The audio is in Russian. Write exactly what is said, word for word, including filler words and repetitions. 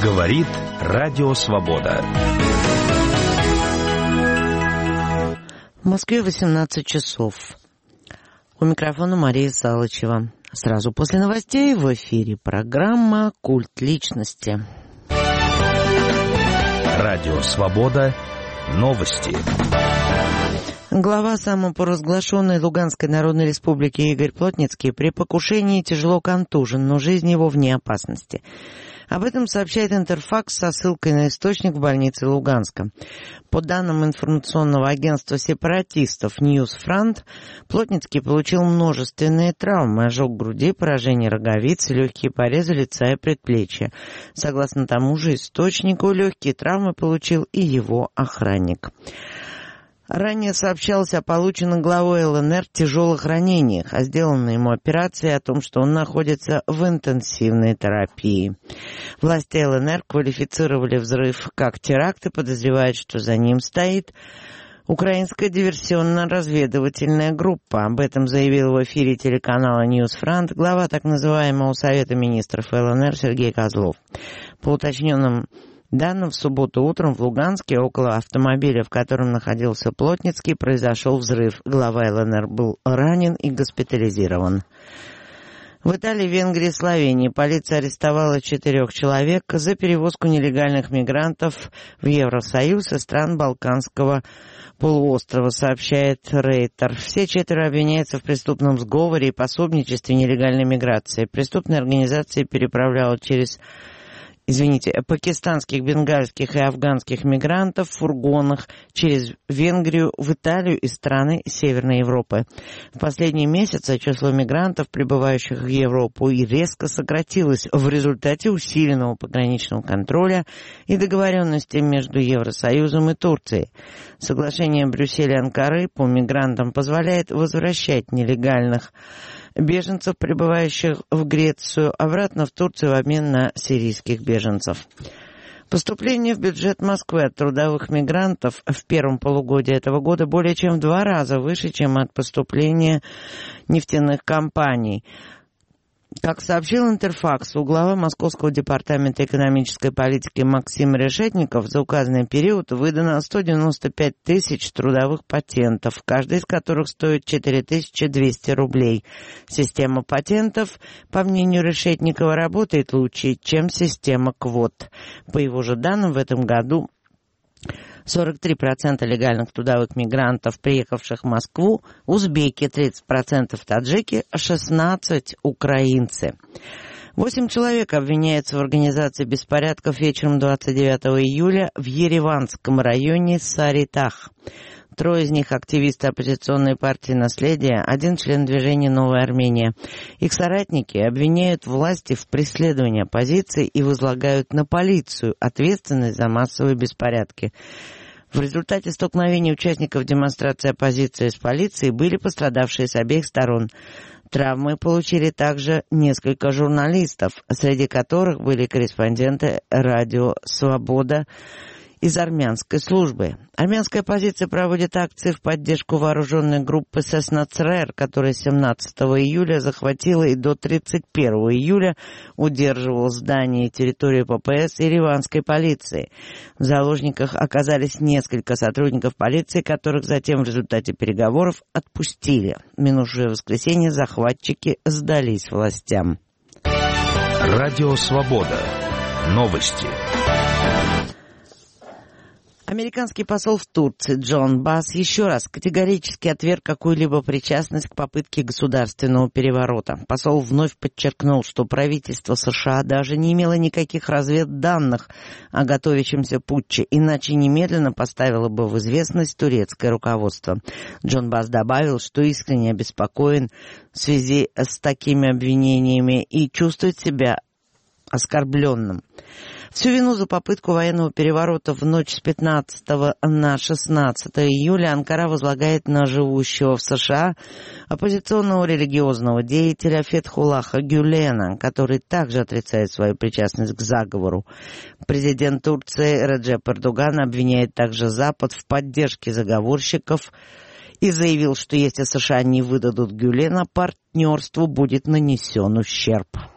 Говорит Радио Свобода. В Москве восемнадцать часов. У микрофона Мария Салычева. Сразу после новостей в эфире программа «Культ личности». Радио Свобода. Новости. Глава самопоразглашенной Луганской Народной Республики Игорь Плотницкий при покушении тяжело контужен, но жизнь его вне опасности. Об этом сообщает Интерфакс со ссылкой на источник в больнице Луганска. По данным информационного агентства сепаратистов Ньюсфронт, Плотницкий получил множественные травмы: ожог груди, поражение роговицы, легкие порезы лица и предплечья. Согласно тому же источнику, легкие травмы получил и его охранник. Ранее сообщалось о полученных главой ЛНР тяжелых ранениях, о сделанной ему операции, о том, что он находится в интенсивной терапии. Власти ЛНР квалифицировали взрыв как теракт и подозревают, что за ним стоит украинская диверсионно-разведывательная группа. Об этом заявил в эфире телеканала Ньюсфронт глава так называемого Совета министров ЛНР Сергей Козлов. По уточненным данным, в субботу утром в Луганске около автомобиля, в котором находился Плотницкий, произошел взрыв. Глава ЛНР был ранен и госпитализирован. В Италии, Венгрии и Словении полиция арестовала четырех человек за перевозку нелегальных мигрантов в Евросоюз из стран Балканского полуострова, сообщает Рейтер. Все четверо обвиняются в преступном сговоре и пособничестве нелегальной миграции. Преступная организация переправляла через Извините, пакистанских, бенгальских и афганских мигрантов в фургонах через Венгрию в Италию и страны Северной Европы. В последние месяцы число мигрантов, прибывающих в Европу, и резко сократилось в результате усиленного пограничного контроля и договоренности между Евросоюзом и Турцией. Соглашение Брюсселя и Анкары по мигрантам позволяет возвращать нелегальных беженцев, прибывающих в Грецию, обратно в Турцию в обмен на сирийских беженцев. Поступление в бюджет Москвы от трудовых мигрантов в первом полугодии этого года более чем в два раза выше, чем от поступления нефтяных компаний. Как сообщил Интерфакс, у главы Московского департамента экономической политики Максим Решетников за указанный период выдано сто девяносто пять тысяч трудовых патентов, каждый из которых стоит четыре тысячи двести рублей. Система патентов, по мнению Решетникова, работает лучше, чем система квот. По его же данным, в этом году сорок три процента легальных трудовых мигрантов, приехавших в Москву, узбеки, тридцать процентов таджики, шестнадцать процентов украинцы. Восемь человек обвиняются в организации беспорядков вечером двадцать девятого июля в Ереванском районе Саритах. Трое из них — активисты оппозиционной партии «Наследие», один член движения «Новая Армения». Их соратники обвиняют власти в преследовании оппозиции и возлагают на полицию ответственность за массовые беспорядки. В результате столкновений участников демонстрации оппозиции с полицией были пострадавшие с обеих сторон. Травмы получили также несколько журналистов, среди которых были корреспонденты радио «Свобода» из армянской службы. Армянская оппозиция проводит акции в поддержку вооруженной группы Сеснацрер, которая семнадцатого июля захватила и до тридцать первого июля удерживала здания и территорию ППС и ереванской полиции. В заложниках оказались несколько сотрудников полиции, которых затем в результате переговоров отпустили. В минувшее воскресенье захватчики сдались властям. Радио Свобода. Новости. Американский посол в Турции Джон Басс еще раз категорически отверг какую-либо причастность к попытке государственного переворота. Посол вновь подчеркнул, что правительство США даже не имело никаких разведданных о готовящемся путче, иначе немедленно поставило бы в известность турецкое руководство. Джон Басс добавил, что искренне обеспокоен в связи с такими обвинениями и чувствует себя оскорбленным. Всю вину за попытку военного переворота в ночь с пятнадцатого на шестнадцатое июля Анкара возлагает на живущего в США оппозиционного религиозного деятеля Фетхуллаха Гюлена, который также отрицает свою причастность к заговору. Президент Турции Реджеп Эрдоган обвиняет также Запад в поддержке заговорщиков и заявил, что если США не выдадут Гюлена, партнерству будет нанесен ущерб.